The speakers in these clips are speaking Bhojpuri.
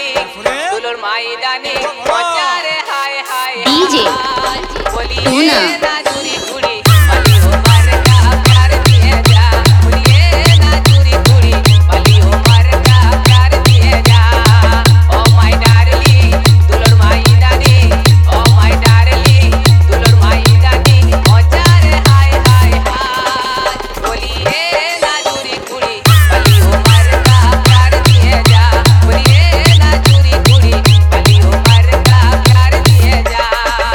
डार्लिंग दुलोर माई दानी मचारे हाय हाय डीजे बोलिए ना चूरी कुड़ी वाली हो मार का प्यार दिए जा बोलिए ना चूरी कुड़ी वाली हो मार का प्यार दिए जा ओ माय डार्लिंग दुलोर माई दानी ओ माय डार्लिंग दुलोर माई दानी मचारे हाय हाय हाय बोलिए ना चूरी कुड़ी वाली हो मार का प्यार दिए जा बोलिए ना चूरी कुड़ी वाली हो मार का प्यार दिए जा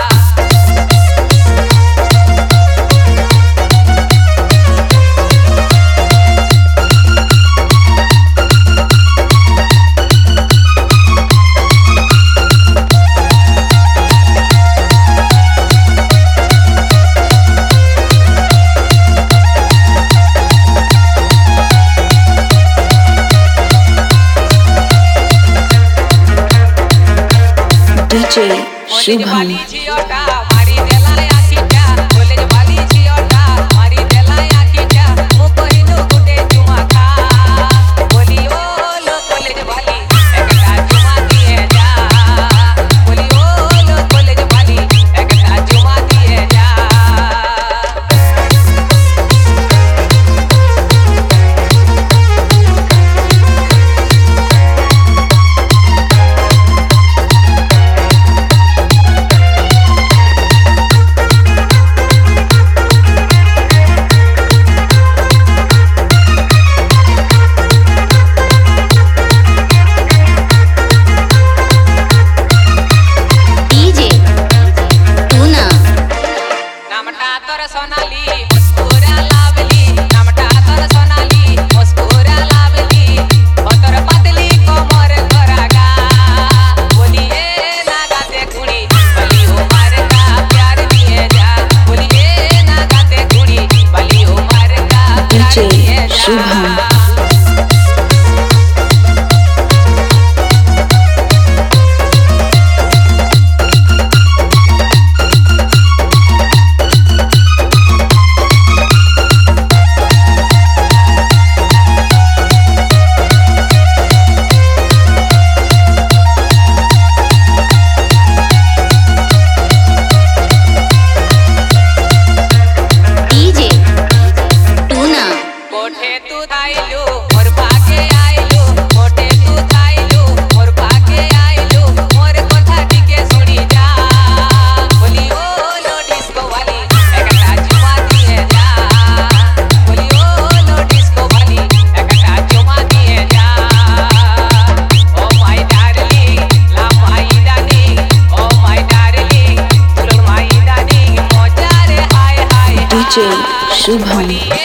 डीजे कॉलेज शुभम वाली जियोटा मारी देला आखिटा कॉलेज वाली जियोटा मारी देला आखिटा मु कहिनु गुटे चुमा खा बोली ओ लो कॉलेज वाली एकटा चुमा दिए जा बोली ओ लो कॉलेज वाली एकटा चुमा दिए जा डीजे टूना नामटा तोर सोनाली मुस्कुरा लावली नामटा तोर सोनाली मुस्कुरा लावली ओ तोर पतली कोमर करागा बोलिए ना गाते कुड़ी वाली हो मार का प्यार दिए जा बोलिए ना गाते कुड़ी वाली हो मार का प्यार डीजे दिए जा शुभम डीजे टूना कोठे तू थाइलू मोर भागे आइलू कोठे तू थाइलू मोर भागे आइलू मोर कोठा टिके सुनी जा बोली ओ लो डिस्को वाली एकटा चुमा दिए जा बोली ओ लो डिस्को वाली एकटा चुमा दिए जा ओ माय डार्लिंग ला माई दानी ओ माय डार्लिंग दुलोर माई दानी मोचारे हाय हाय डीजे शुभम